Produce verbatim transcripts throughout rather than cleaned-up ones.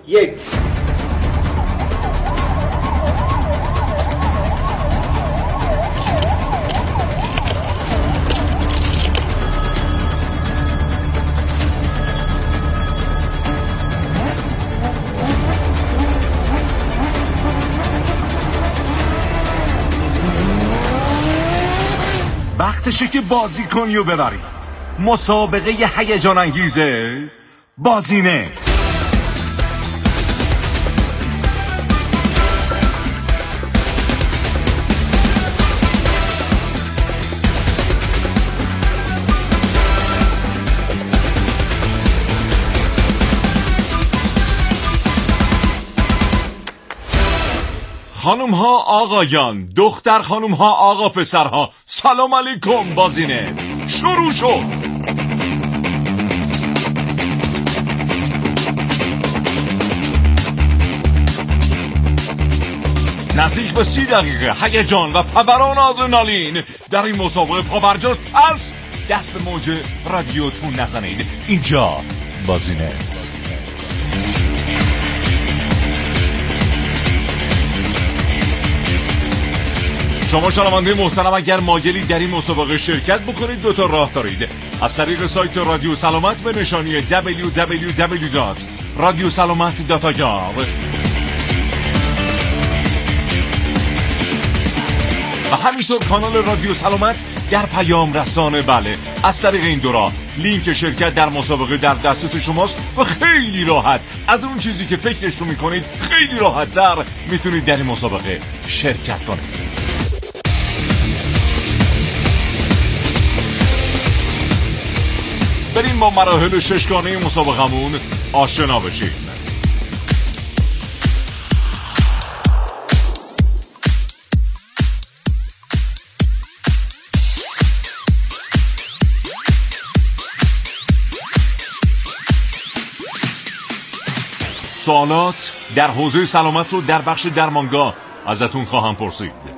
یک. وقتشه که بازی کنی و ببری. مسابقه هیجان انگیزه بازینه. خانوم ها آقایان، دختر خانوم ها آقا پسرها، سلام علیکم. بازینه شروع شد. نزدیک به سی دقیقه هیجان و فوران آدرنالین در این مسابقه پابرجاست. پس دست به موج رادیوتون نزنید. اینجا بازینه. شما شنونده محترم، اگر مایلی در این مسابقه شرکت بکنید دو تا راه دارید. از طریق سایت رادیو سلامت به نشانی دبلیو دبلیو دبلیو دات رادیو سلامت دات آی آر و همینطور کانال رادیو سلامت در پیام رسانه. بله، از طریق این دو راه لینک شرکت در مسابقه در دسترس شماست و خیلی راحت از اون چیزی که فکرش رو میکنید خیلی راحت تر میتونید در این مسابقه شرکت کنید. بریم با مراحل ششگانه مسابقمون آشنا بشیم. سوالات در حوزه سلامت رو در بخش درمانگاه ازتون خواهم پرسید.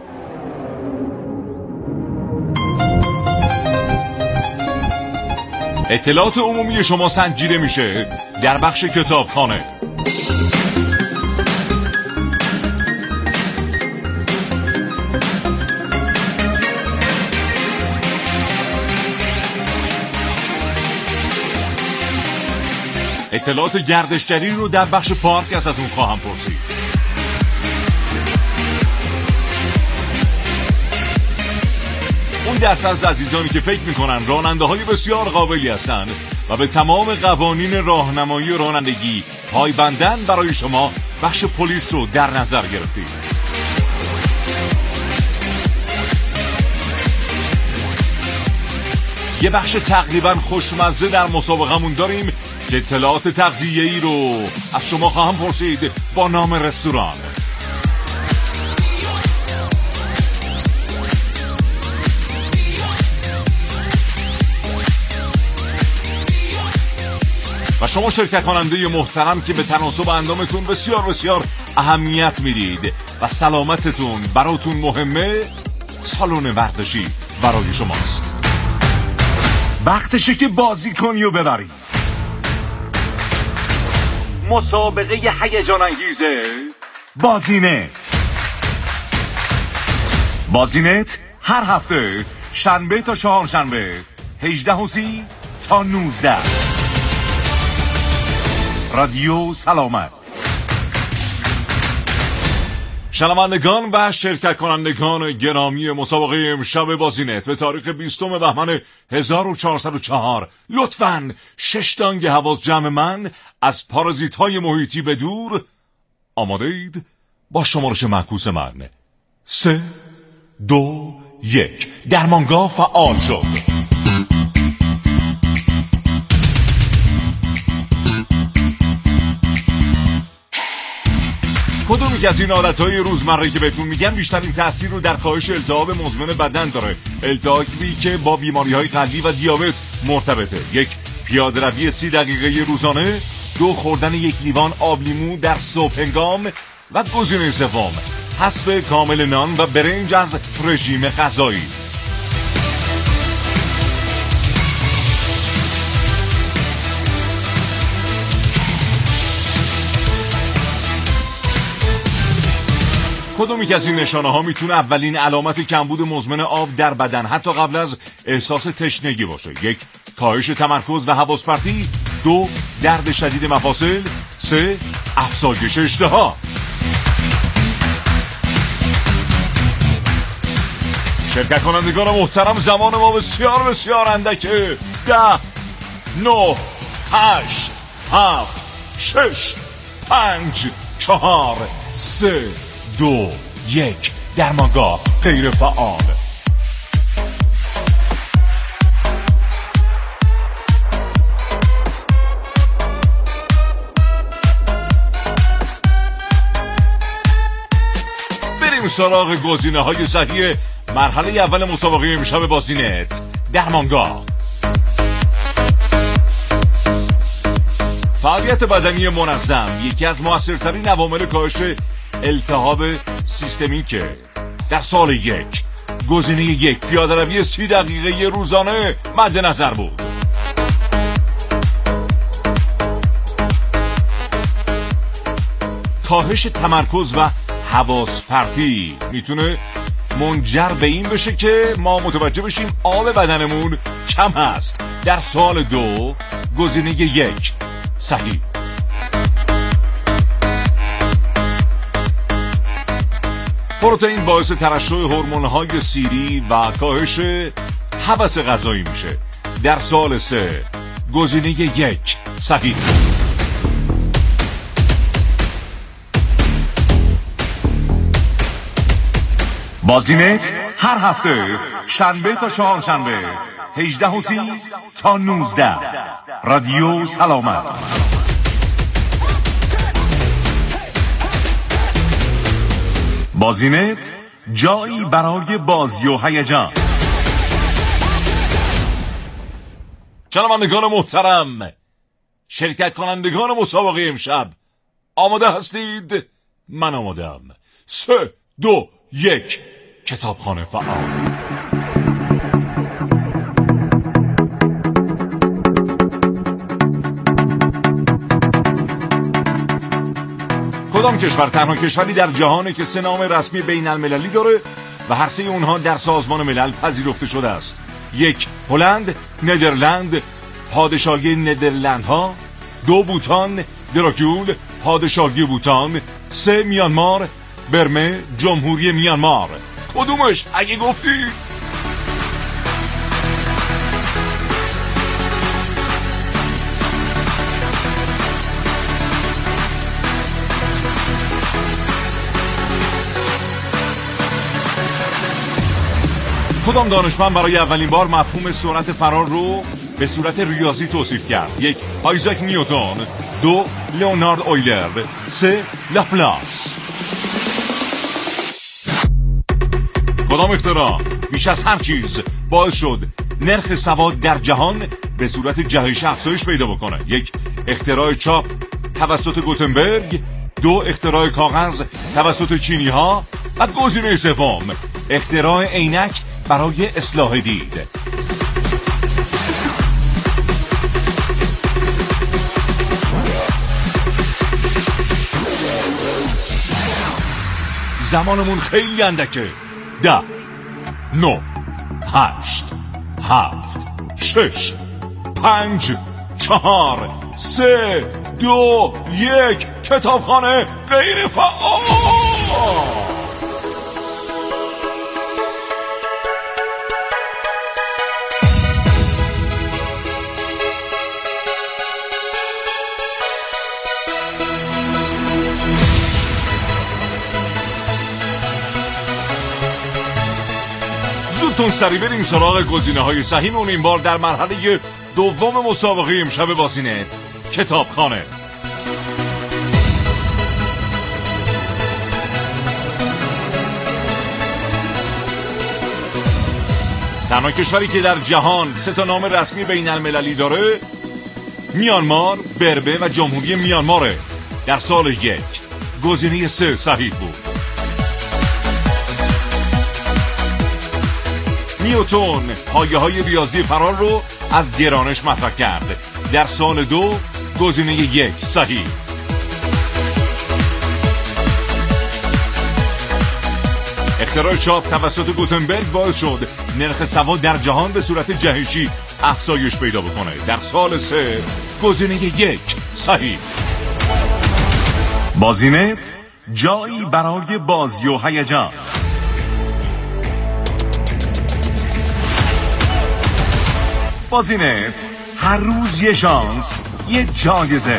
اطلاعات عمومی شما سنجیده میشه در بخش کتابخانه. اطلاعات گردشگری رو در بخش پارک ازتون خواهم پرسید. اون دست از عزیزانی که فکر میکنن راننده های بسیار قابلی هستن و به تمام قوانین راهنمایی و رانندگی پایبندن، برای شما بخش پلیس رو در نظر گرفتیم. یه بخش تقریبا خوشمزه در مسابقمون داریم که اطلاعات تغذیه‌ای رو از شما خواهم پرسید با نام رستوران. و شما شرکت کننده محترم که به تناسب اندامتون بسیار بسیار اهمیت میدید و سلامتتون براتون مهمه، سالن ورزشی برای شماست. وقتشه که بازی کنی و ببری. مسابقه هیجان انگیزه بازینت. بازینت هر هفته شنبه تا چهارشنبه هجده سی تا نوزده. رادیو سلامت. شنوندگان و شرکت کنندگان گرامی مسابقه امشب بازینت به تاریخ بیستم بهمن هزار و چهارصد و چهار، لطفاً شش دانگ حواس جمع من از پارازیت های محیطی به دور. آماده اید؟ با شمارش معکوس من سه دو یک درمانگاه فعال شد. کدومی که از این عادتهای روزمره که بهتون میگم بیشترین تاثیر رو در کاهش التهاب مزمن بدن داره؟ التهابی که با بیماری‌های قلبی و دیابت مرتبطه. یک، پیاده روی سی دقیقه روزانه. دو، خوردن یک لیوان آب لیمو در صبح هنگام. و گزینه سوم، حذف کامل نان و برنج از رژیم غذایی. کدومی که از این نشانه ها میتونه اولین علامت کمبود مزمن آب در بدن حتی قبل از احساس تشنگی باشه؟ یک، کاهش تمرکز و حواس پرتی. دو، درد شدید مفاصل. سه، افزایش اشتها. شرکت کنندگان محترم، زمان ما بسیار بسیار اندکه. ده، نه، هشت، هفت، شش، پنج، چهار، سه، دو، یک. درمانگاه غیر فعال. بریم سراغ گزینه‌های صحیح مرحله اول مسابقه امشب بازینت. درمانگاه. فعالیت بدنی منظم یکی از موثرترین عوامل کاهش التهاب سیستمیکه. در سال یک گزینه یک پیاده‌روی سی دقیقه روزانه مد نظر بود. کاهش تمرکز و حواس پرتی میتونه منجر به این بشه که ما متوجه بشیم آب بدنمون کم هست. در سال دو گزینه یک صحیح. پروتئین باعث ترشح هورمون‌های سیری و کاهش هوس غذایی میشه. در سال سه گزینه یک صحیح. بازینت هر هفته شنبه تا چهارشنبه هجده و سی تا نوزده. رادیو سلامت. بازینت جایی برای بازی و هیجان. شنوندگان محترم، شرکت کنندگان مسابقه امشب آماده هستید؟ من آمادم. سه، دو، یک. کتابخانه فعال. کدام کشور تنها کشوری در جهانه که سه نام رسمی بین المللی داره و هر سه اونها در سازمان ملل پذیرفته شده است؟ یک، هلند، ندرلند، پادشاهی ندرلندها. دو، بوتان، دراکیول، پادشاهی بوتان. سه، میانمار، برمه، جمهوری میانمار. کدومش اگه گفتی؟ کدام دانشمند برای اولین بار مفهوم سرعت فرار رو به صورت ریاضی توصیف کرد؟ یک، آیزاک نیوتن. دو، لئونارد اویلر. سه، لاپلاس. کدام اختراع بیش از هر چیز باعث شد نرخ سواد در جهان به صورت جهش افزایش پیدا بکنه؟ یک، اختراع چاپ توسط گوتنبرگ. دو، اختراع کاغذ توسط چینی ها. و گزینه سوم، اختراع عینک برای اصلاح دید. زمانمون خیلی اندکه. ده، نو، هشت، هفت، شش، پنج، چهار، سه، دو، یک. کتابخانه غیر فعال. زودتون سری بریم سراغ گزینه های صحیحمون، این بار در مرحله دوم مسابقه امشب بازینت. کتابخانه. تنها کشوری که در جهان سه تا نام رسمی بین المللی داره میانمار، برمه و جمهوری میانماره. در سال یک گزینه سه صحیح بود. نیوتن پایه های ریاضی فرار رو از گرانش مطرح کرد. در سال دو گزینه یک صحیح. اختراع چاپ توسط گوتنبرگ باعث شد نرخ سواد در جهان به صورت جهشی افزایش پیدا بکنه. در سال سه گزینه یک صحیح. بازینت جایی برای بازی و هیجان. بازینت هر روز یه شانس، یه جایزه.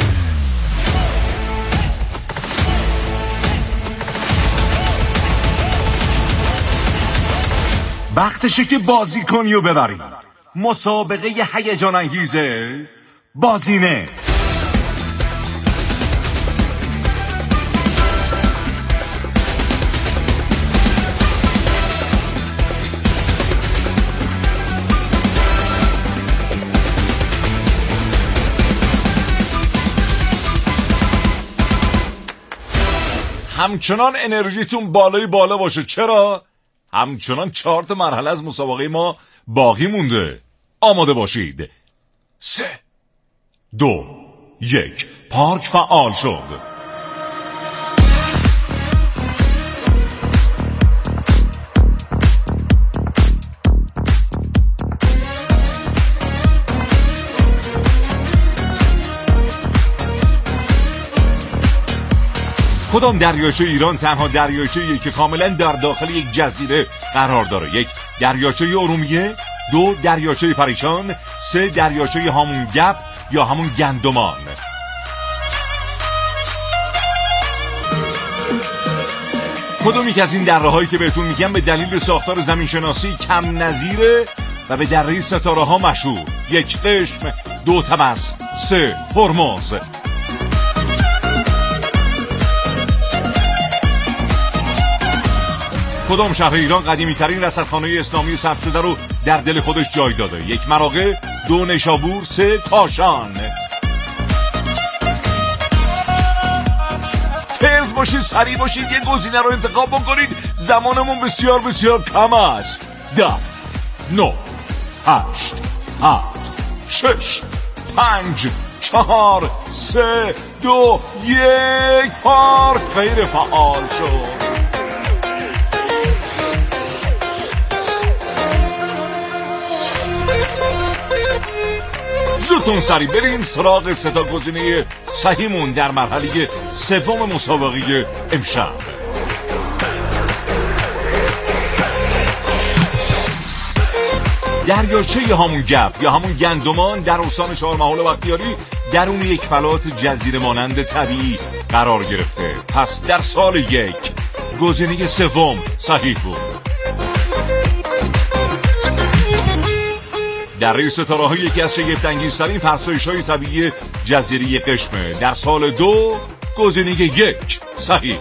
وقتشه که بازی کنی و ببری. مسابقه هیجان انگیزه بازینت. همچنان انرژیتون بالای بالا باشه. چرا؟ همچنان چهار تا مرحله از مسابقه ما باقی مونده. آماده باشید. سه دو یک پارک فعال شد. کدام دریاچه ایران تنها دریاچه‌ایه که کاملا در داخل یک جزیره قرار داره؟ یک دریاچه ارومیه، دو دریاچه پریشان، سه دریاچه هامون گپ یا همون گندمان. کدوم یک از این دره‌هایی که بهتون میگم به دلیل ساختار زمینشناسی کم نظیره و به دره ستاره ها مشهور؟ یک قشم، دو طمس، سه هرمز. کدام شهر ایران قدیمی ترین رصدخانه اسلامی ثبت شده رو در دل خودش جای داده؟ یک مراغه، دو نیشابور، سه کاشان. تیز باشید، سریع باشید، یه گزینه رو انتخاب بکنید. زمانمون بسیار بسیار کم است. ده، نه، هشت، هفت، شش، پنج، چهار، سه، دو، یک. پارک غیر فعال شد. زودتون سریع بریم سراغ سه تا گزینه صحیحمون در مرحله سوم مسابقه امشب. دریاچه هامون گپ یا همون گندمان در استان چهارمحال بختیاری درون یک فلات جزیره مانند طبیعی قرار گرفته. پس در سال یک گزینه سوم صحیح بود. دره ستاره ها یکی از شگفت‌انگیزترین فرسایش‌های طبیعی جزیره قشمه. در سال دو گزینه یک صحیح.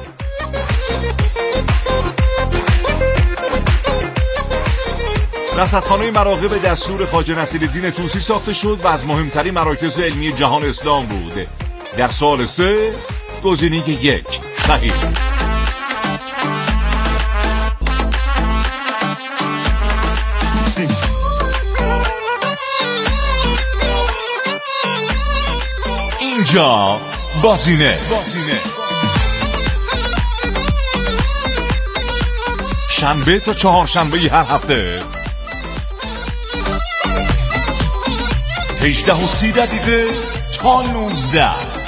رصدخانه مراغه به دستور خواجه نصیرالدین طوسی ساخته شد و از مهمترین مراکز علمی جهان اسلام بود. در سال سه گزینه یک صحیح. اینجا بازینه. شنبه تا چهارشنبه هر هفته هجده و سی دقیقه تا نوزده.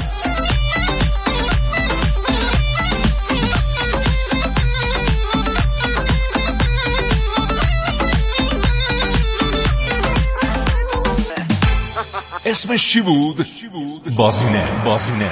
اسمش چی بود؟ بازینه. بازینه.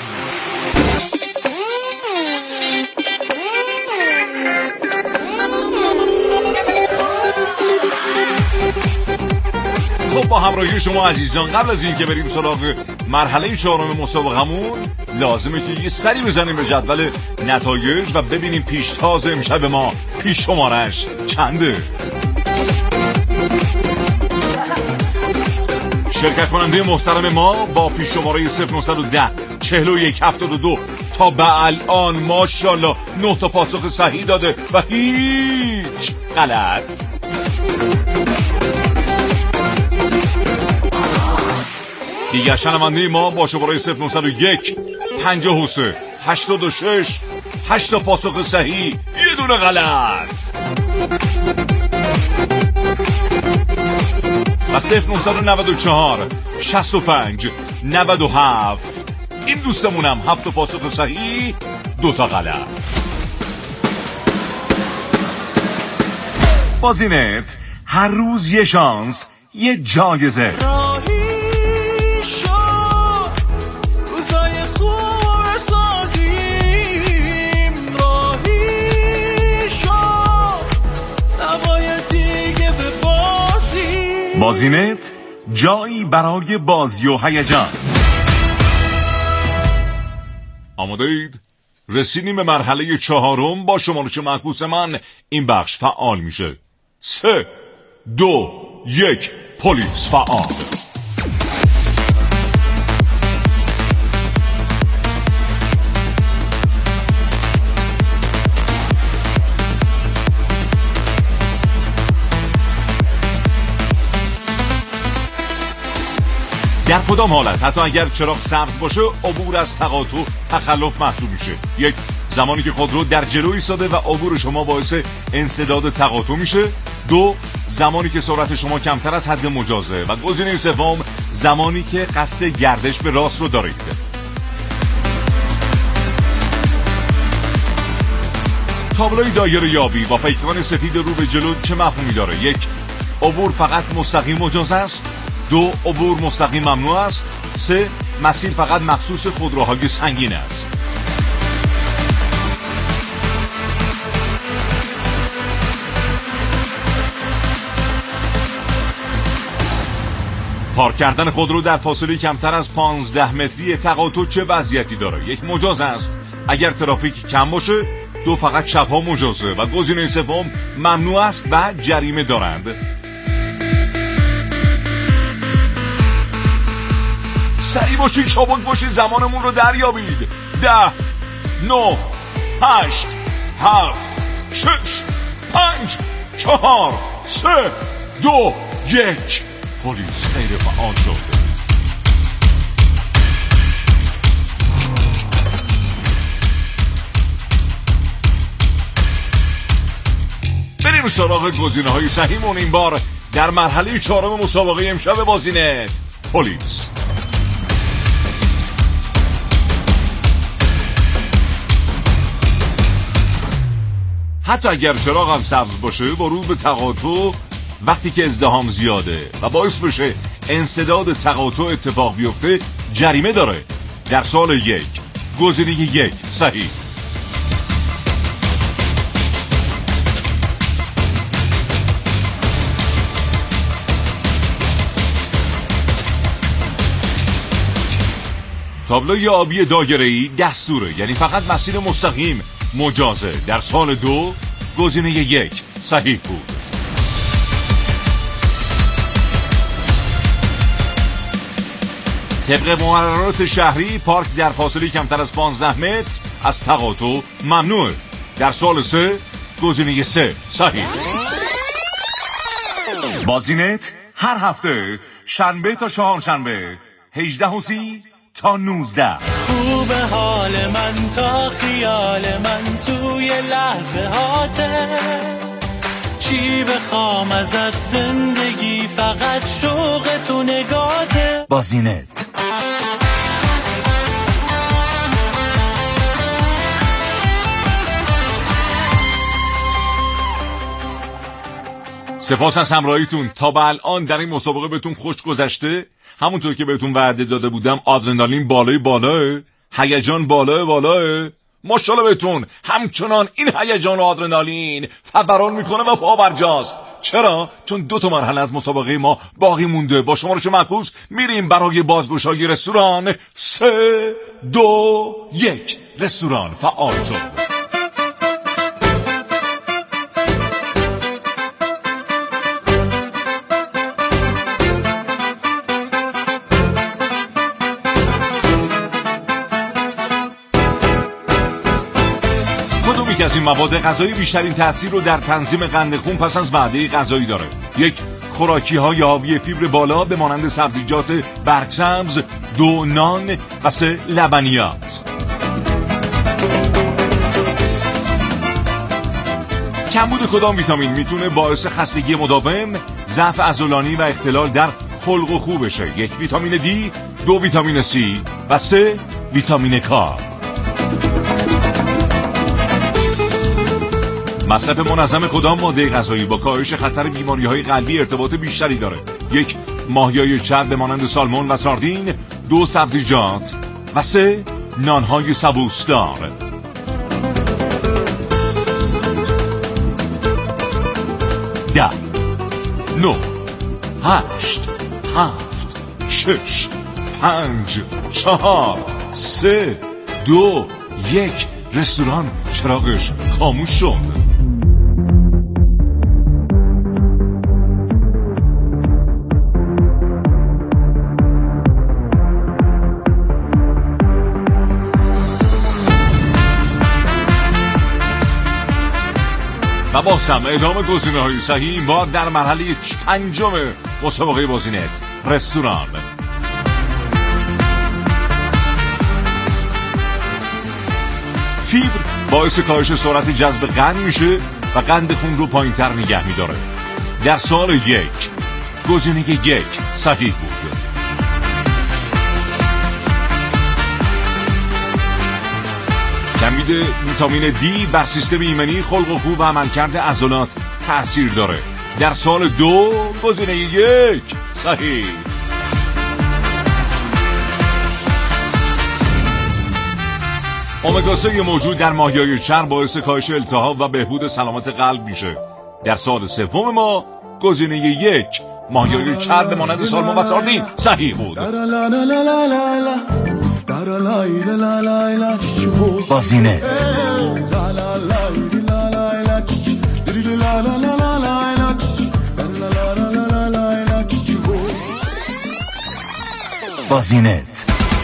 خب با همراهی شما عزیزان قبل از این که بریم سراغ مرحله چهارم مسابقمون لازمه که یه سری بزنیم به جدول نتایج و ببینیم پیشتاز امشب ما پیش شمارش چنده. شرکت کننده محترم ما با پیش شماره صفر نه یک صفر چهل و یک هفتاد و دو تا به الان ماشاءالله نه تا پاسخ صحیح داده و هیچ غلط. دیگر شنونده ما با شماره صفر نه یک یک پنجاه و سه هشتاد و شش هشت تا پاسخ صحیح، یه بدون غلط. و صفر نهصد و نود و چهار شصت و پنج نود و هفت این دوستمونم هفت پاسخ صحیح، دو تا غلط. بازینت هر روز یه شانس، یه جایزه. راهی شو روزای خوب سازیم، راهی شو نباید دیگه به بازی. بازینت جایی برای بازی و هیجان. آماده اید؟ رسیدیم به مرحله چهارم. با شمارش معکوس من این بخش فعال میشه. سه دو یک پلیس فعال. در کدام حالت حتی اگر چراغ سبز باشه عبور از تقاطع تخلف محسوب میشه؟ یک، زمانی که خودرو در جلو ایستاده و عبور شما باعث انسداد تقاطع میشه. دو، زمانی که سرعت شما کمتر از حد مجازه. و گزینه سوم، زمانی که قصد گردش به راست رو دارید. تابلوی دایره یابی با پیکان سفید رو به جلو چه مفهومی داره؟ یک، عبور فقط مستقیم مجاز است. دو، عبور مستقیم ممنوع است. سه، مسیر فقط مخصوص خودروهای سنگین است. پارک کردن خودرو در فاصله کمتر از پانزده متری تقاطع چه وضعیتی داره؟ یک، مجاز است اگر ترافیک کم باشه. دو، فقط شبها مجازه. و گزینه سوم، ممنوع است و جریمه دارند. سریع باشید، چابک باشید، زمانمون رو دریابید. ده، نه، هشت، هفت، شش، پنج، چهار، سه، دو، یک. پلیس غیر فعال شد. بریم سراغ گزینه های صحیحمون. این بار در مرحله چهارم مسابقه امشب بازینت پلیس. حتی اگر چراغ هم سبز باشه، ورود به تقاطع وقتی که ازدحام زیاده و باعث بشه انسداد تقاطع اتفاق بیفته جریمه داره. در سال یک گزینه یک صحیح. تابلوی آبی دایره‌ای دستوره، یعنی فقط مسیر مستقیم مجازه. در سال دو گزینه یک صحیح بود. طبق مقررات شهری پارک در فاصله کمتر از پانزده متر از تقاطع ممنوعه. در سال سه گزینه سه صحیح. بازینت هر هفته شنبه تا چهارشنبه هجده و سی تا نوزده. خوب حال من تا خیال من توی لحظه هاته، چی بخوام ازت زندگی فقط شوق تو نگاته. بازینت سپاس از همراهیتون. تا به الان در این مسابقه بهتون خوش گذشته؟ همونطور که بهتون وعده داده بودم آدرنالین بالای بالاه، هیجان بالای بالاه. ماشاءالله بهتون همچنان این هیجان و آدرنالین فوران میکنه و پابرجاست. چرا؟ چون دو تا مرحله از مسابقه ما باقی مونده. با شمارش معکوس میریم برای بازگشایی رستوران. سه دو یک رستوران فعال شد. که از این مواد غذایی بیشترین تاثیر رو در تنظیم قند خون پس از وعده غذایی داره؟ یک، خوراکی های حاوی فیبر بالا به مانند سبزیجات برگسبز. دو، نان. و سه، لبنیات. کمبود کدام ویتامین میتونه باعث خستگی مداوم، ضعف عضلانی و اختلال در خلق و خو بشه؟ یک، ویتامین دی، دو، ویتامین سی و سه، ویتامین کا. مصرف منظم کدام ماده غذایی با کاهش خطر بیماری‌های قلبی ارتباط بیشتری داره؟ یک، ماهی‌های چرب مانند سالمون و ساردین، دو، سبزیجات و سه، نان‌های سبوسدار. ده، نه، هشت، هفت، شش، پنج، چهار، سه، دو، یک. رستوران چراغش خاموش شد. و با سم ادامه گزینه های صحیح این بار در مرحله پنجم مسابقه بازینت، رستوران. فیبر باعث کاهش سرعت جذب قند میشه و قند خون رو پایین تر نگه میداره. در سال یک گزینه یک صحیح بود. کمبود ویتامین دی بر سیستم ایمنی، خلق و خو و عملکرد عضلات تأثیر داره. در سال دو گزینه یک صحیح. امگا سه موجود در ماهی‌های چرب باعث کاهش التهاب و بهبود سلامت قلب میشه. در سال سوم ما گزینه یک ماهی‌های چرب مانند سالمون و ساردین صحیح بود. بازینت. بازینت.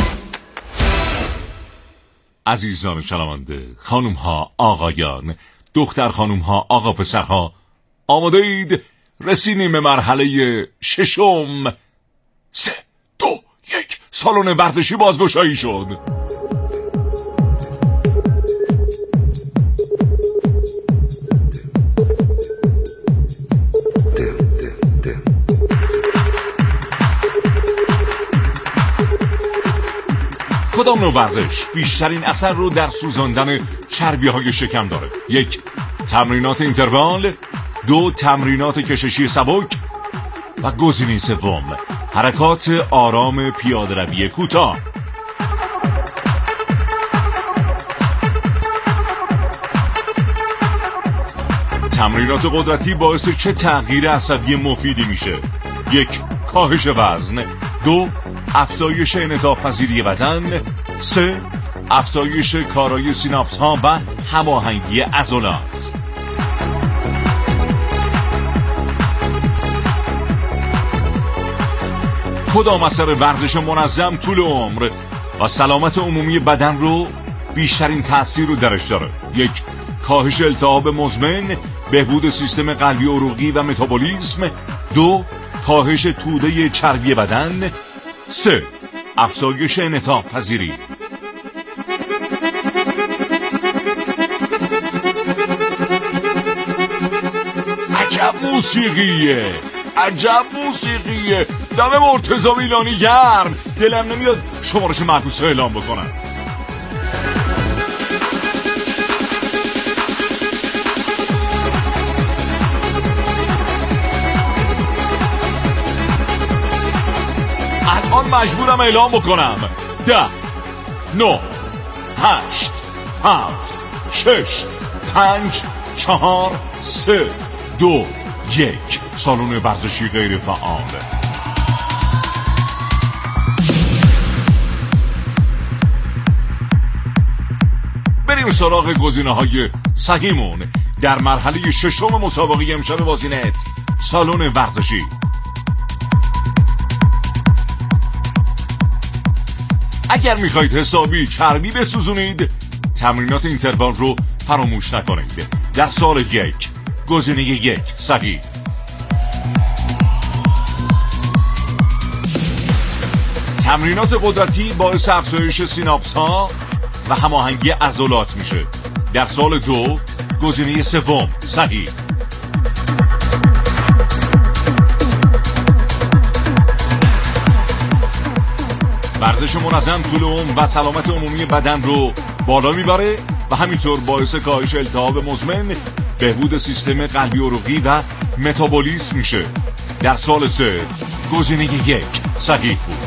عزیزان شنونده، خانم ها، آقایان، دختر خانم ها، آقا پسرها، آماده اید؟ رسیدیم به مرحله ششم. سه، دو، یک. سالن ورزشی بازگشایی شد. کدام نوع ورزش بیشترین اثر رو در سوزاندن چربی های شکم داره؟ یک، تمرینات اینتروال، دو، تمرینات کششی سبک و گزینه سوم حرکات آرام پیاده روی کوتاه. تمرینات قدرتی باعث چه تغییر عصبی مفیدی میشه؟ یک، کاهش وزن، دو، افزایش انعطاف پذیری بدن، سه، افزایش کارایی سیناپس ها و هماهنگی عضلات. کدام اثر ورزش منظم طول عمر و سلامت عمومی بدن رو بیشترین تأثیر رو درش داره؟ یک، کاهش التهاب مزمن، بهبود سیستم قلبی عروقی و متابولیسم، دو، کاهش توده چربی بدن، سه، افزایش انعطاف پذیری. عجب موسیقیه، عجب موسیقیه. دم مرتضی میلانی گرم. دلم نمیاد شمارش معکوس اعلام بکنم. الان مجبورم اعلام بکنم. ده، نه، هشت، هفت، شش، پنج، چهار، سه، دو، یک. سالن ورزشی غیر فعال. بریم سراغ گزینه‌های صحیحمون در مرحله ششم مسابقه امشب بازینت، سالن ورزشی. اگر میخواید حسابی چربی بسوزونید، تمرینات اینتروال رو فراموش نکنید. در سال یک گزینه یک صحیح. تمرینات قدرتی باعث افزایش سیناپس ها و هماهنگی عضلات میشه. در سال دو گزینه سوم صحیح. ورزش منظم طول عمر و سلامت عمومی بدن رو بالا میبره و همینطور باعث کاهش التهاب مزمن، بهبود سیستم قلبی عروقی و متابولیسم میشه. در سال سه گزینه یک صحیح بود.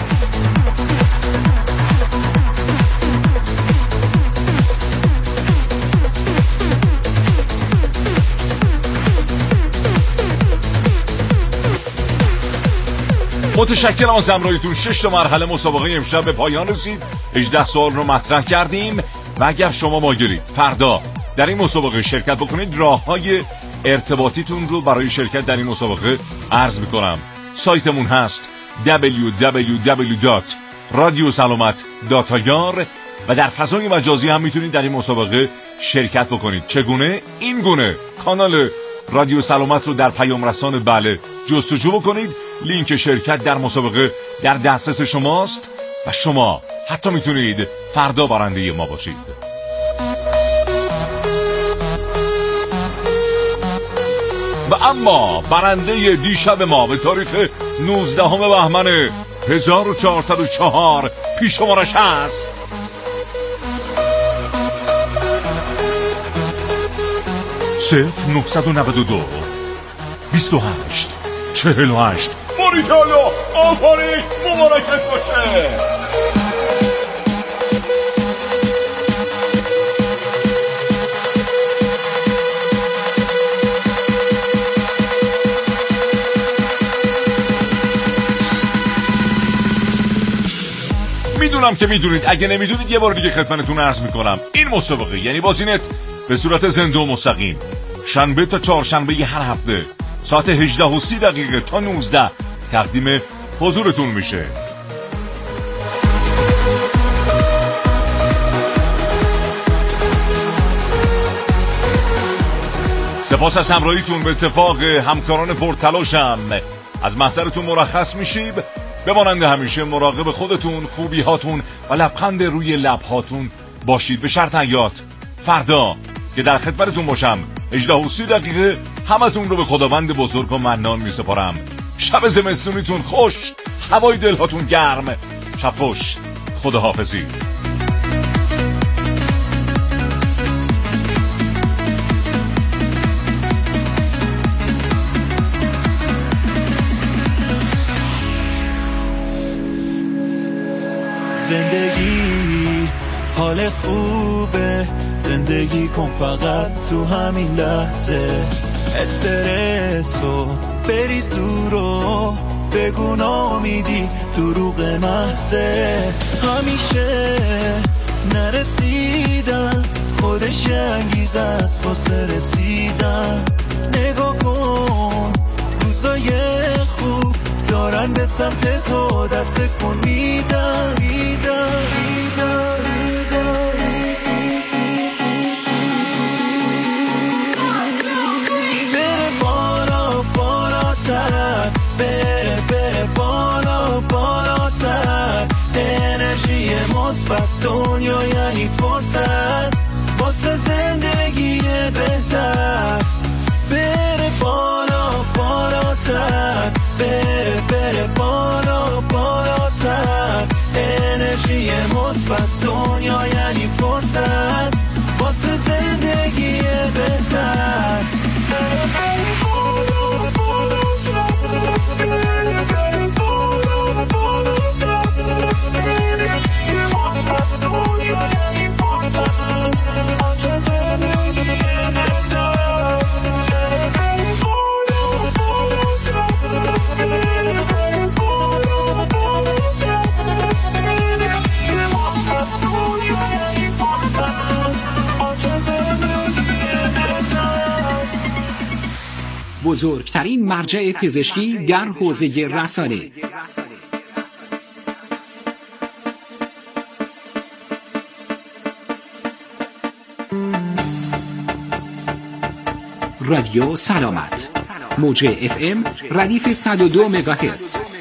متشکرم از همراهیتون. شش تا مرحله مسابقه امشب به پایان رسید. هجده سوال رو مطرح کردیم و اگر شما مایلید فردا در این مسابقه شرکت بکنید، راه‌های ارتباطیتون رو برای شرکت در این مسابقه عرض میکنم. سایتمون هست دبلیو دبلیو دبلیو دات رادیو سلامت دات آی آر و در فضای مجازی هم میتونید در این مسابقه شرکت بکنید. چگونه؟ این گونه کانال رادیو سلامت رو در پیام رسان بله جستجو بکنید. لینک شرکت در مسابقه در دسترس شماست و شما حتی میتونید فردا برنده ما باشید. و اما برنده دیشب ما به تاریخ نوزدهم بهمن هزار و چهارصد و چهار پیش‌شمارش هست صفر نهصد و نود و دو بیست و هشت چهل و هشت. باریکلا، آفرین، مبارکت باشه. میدونم که میدونید، اگه نمیدونید یه بار دیگه خدمتتون عرض میکنم. این مسابقه یعنی بازینت به صورت زنده و مستقیم شنبه تا چهارشنبه هر هفته ساعت هجده و سی دقیقه تا نوزده تقدیم حضورتون میشه. سپاس از همراهیتون. به اتفاق همکاران پرتلاشم از محضرتون مرخص میشیم. بمانند همیشه مراقب خودتون، خوبی هاتون و لبخند روی لب هاتون باشید. به شرط حیات فردا که در خدمتتون باشم هجده و سی دقیقه همتون رو به خداوند بزرگ و منان می سپارم. شب زمستونیتون خوش، هوای دلهاتون گرم. شب خوش، خداحافظی. زندگی حال خوبه، زندگی کن فقط تو همین لحظه. استرسو بریز دورو، بگو نامیدی دروغ محضه. همیشه نرسیدن خودش انگیزه است واسه رسیدن. نگاه کن روزای خوب دارن به سمت تو دست کن میدن میدن میدن بره بالا بالاتر، بره بره بالا بالاتر. انرژی مثبت دنیا یعنی فرصت واسه زندگی بهتر. بره بالا بالاتر، بره بره بالا بالاتر. انرژی مثبت دنیا یعنی فرصت واسه زندگی بهتر. بزرگترین مرجع پزشکی در حوزه رسانه. رادیو سلامت، موج اف ام ردیف صد و دو مگاهرتز.